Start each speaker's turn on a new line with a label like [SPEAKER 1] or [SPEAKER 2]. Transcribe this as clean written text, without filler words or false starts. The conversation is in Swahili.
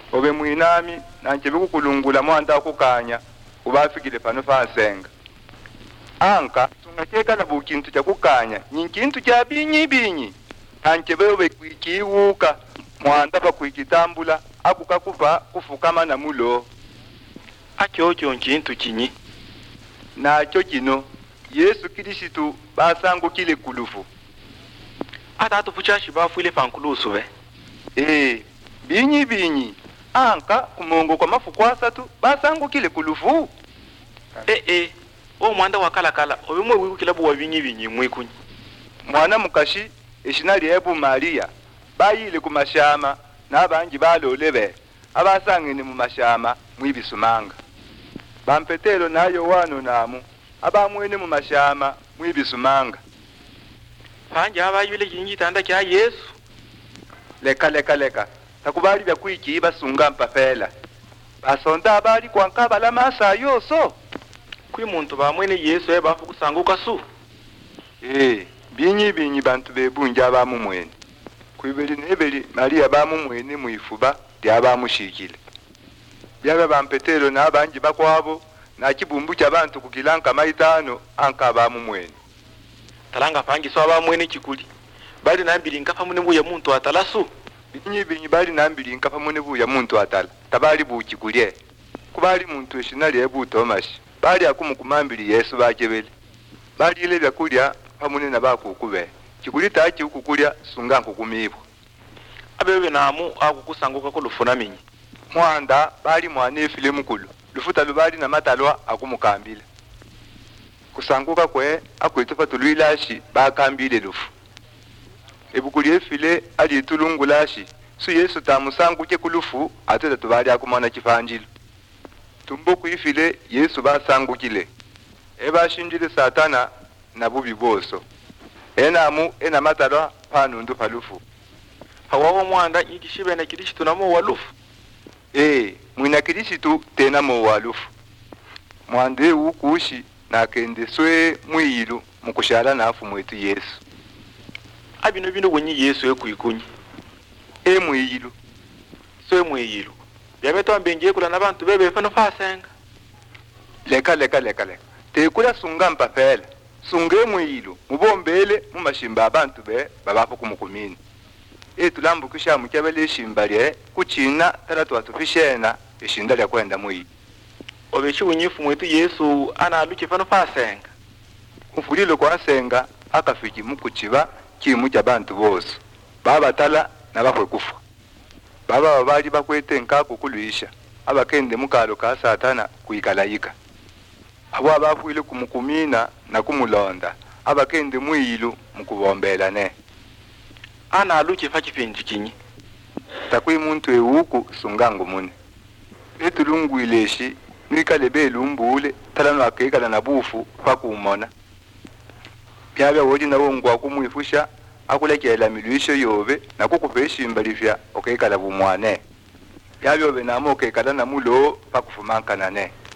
[SPEAKER 1] obe mwinami nanchebe kukulungula mwanda kukanya ubafikile pano fasenga anka tungakekala bukintu cha kukanya nyinkintu cha binyi anchebe obe kwikiwuka mwanda bakwikitambula akuka kufukama na mulo
[SPEAKER 2] akyocho nkintu kinyi
[SPEAKER 1] nacho kino Yesu Kristo basangu kile kulufu
[SPEAKER 2] atatu fuchashi bafuile pankulusu be
[SPEAKER 1] binyi anka kumongo kwa mafu kwa satu basangu kile kulufu
[SPEAKER 2] o mwanda wakalakala obimwe wikilabu wa binyi mwikunyi
[SPEAKER 1] mwana mukashi eshinali ebu Maria bayile kumashama nabanji balolebe abasangene mu mashama mwibisumanga bampetero nayo wano namu abamwene mu mashama mwibisumanga
[SPEAKER 2] panje abayile kinyi tanda kya Yesu
[SPEAKER 1] leka takubali bya kwikiba sunga mpafela basonda abali kwankaba la masa yoso
[SPEAKER 2] kwi muntu bamwene Yesu ebafu kusanguka su
[SPEAKER 1] binyi bantu bebunja abamumwene kwibeli nebeli Maria bamumwene muifuba lyabamushikile byaba bampetero nabanji bakwabo na kibumbu ky'abantu kukilanka maitano anka bamumwene
[SPEAKER 2] talanga pangi so abamwene kikuli bali nambili nkafa mune buya muntu atalasu
[SPEAKER 1] binyi bali nambili nkafa mune buya muntu atala tabali bukikulye kubali muntu eshinali ebu Thomas bali akumukumambili Yesu bakebele bali ile byakulya pamune na bakukube kikuli tachi ukukulya sunga nkukumibwa
[SPEAKER 2] abebe namu akukusanguka kulufuna minyi
[SPEAKER 1] mwanda bali mwana efile mukulu lufuta lubali na matalwa akumukambile kusanguka kwe akwitufa tuluilashi bakambile lufu ebukuli efile ali tulungulashi su Yesu tamusanguke kulufu ateta tubali akumana kifanjilo tumboku ifile Yesu basangukile ebashinjile Satana na bubi boso enamu ena matalwa panundu palufu
[SPEAKER 2] hawawo mwanda ikishibe na Kristo namo walufu
[SPEAKER 1] mwina Kristo tena mo walufu mwande ukushi na kendeswe mwiyilu mukushala nafu mwetu Yesu
[SPEAKER 2] bino wenyi Yesu ekuikunyi
[SPEAKER 1] mwiyilu
[SPEAKER 2] so mwiyilu byabeto mbengiye kula nabantu bebe fano fasenga
[SPEAKER 1] leka tekula sunga mpafela sunge mwiyilu mubombele mu mashimba abantu be babapo kumukumini tulambu kisha mukebele ishimbalye kuchina talatu atufishena ishinda lya kwenda mwiyi
[SPEAKER 2] obeshi unyifu mwetu Yesu ana aluke fano fasenga
[SPEAKER 1] ufulilo kwa senga akafiki mukuchiba kimu kya bantu bose baba tala na bakwe kufa baba babali bakwete nkako kuluisha abakende mukalo ka Satana kuikalayika abo abafuile kumukumina na kumulonda abakende mwiyilu mukubombela ne
[SPEAKER 2] ana aluke fa kipinji kinyi
[SPEAKER 1] takwi muntu ewuku sungangu mune etulungwileshi nikale belumbule talano akekala na bufu pakumona byabya woji na wongwa kumwifusha akulekela milwisho yobe nakukufeshimba livya okekala bumwane byabyo benamo okekala na mulo pakufumankana ne